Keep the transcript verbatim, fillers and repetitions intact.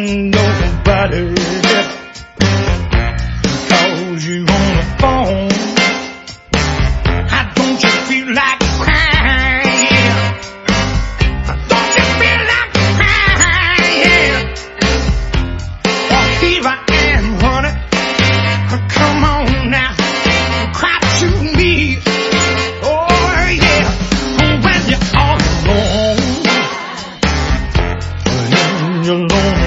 nobody, cause you on the phone. How don't you feel like crying? Don't you feel like crying? Well, here I am, honey. Come on now, cry to me. Oh yeah, when you're all alone, when you're alone.